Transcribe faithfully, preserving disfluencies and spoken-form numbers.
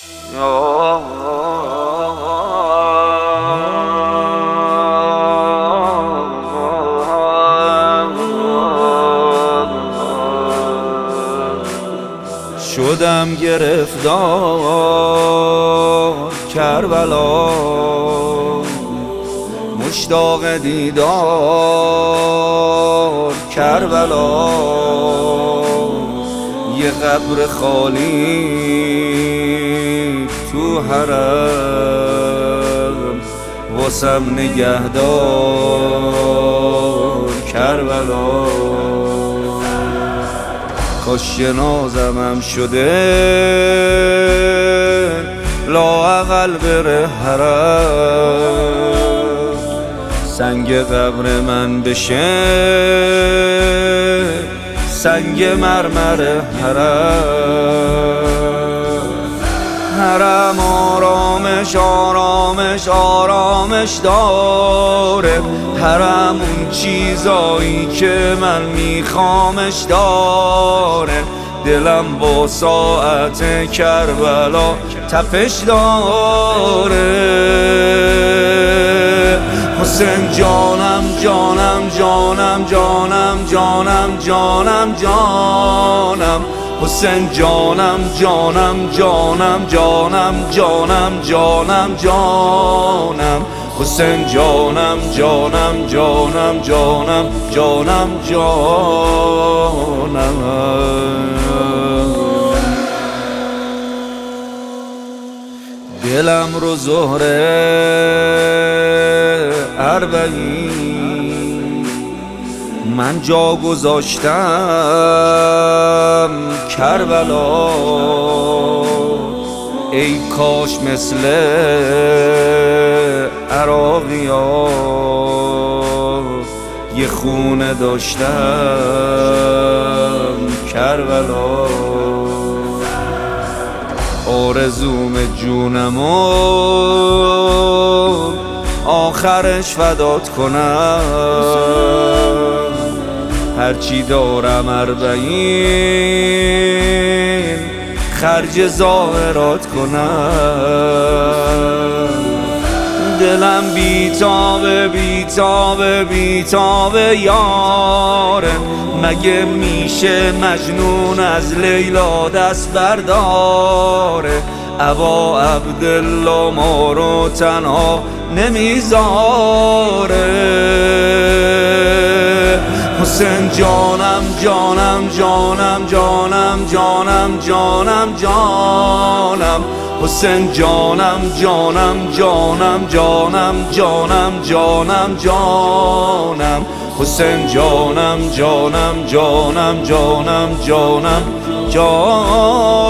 شدم گرفتار کربلا، مشتاق دیدار کربلا. یه قبر خالی تو حرم واسم نگهدار کربلا. کاش جنازمم شده لااقل بره حرم، سنگ قبر من بشه سنگ مرمر حرم. حرم آرامش آرامش آرامش داره، حرم اون چیزایی که من میخوامش داره. دلم با ساعت کربلا تپش داره. حسین جانم جانم جانم جانم جانم جانم جانم. حسین جانم جانم جانم جانم جانم جانم جانم. حسین جانم جانم جانم جانم جانم جانم. دلم رو زهره اربعین من جا گذاشتم کربلا. ای کاش مثل عراقیا یه خونه داشتم کربلا. آرزوم جونمو آخرش فدات کنم، هرچی دارم اربعین خرج ظاهرات کنم. دلم بیتابه بیتابه بیتابه یاره، مگه میشه مجنون از لیلا دست برداره؟ ابا عبدالله ما رو تنها نمیذاره. حسین جانم جانم جانم جانم جانم جانم جانم. حسین جانم جانم جانم جانم جانم جانم جانم. حسین جانم جانم جانم جانم جانم جانم.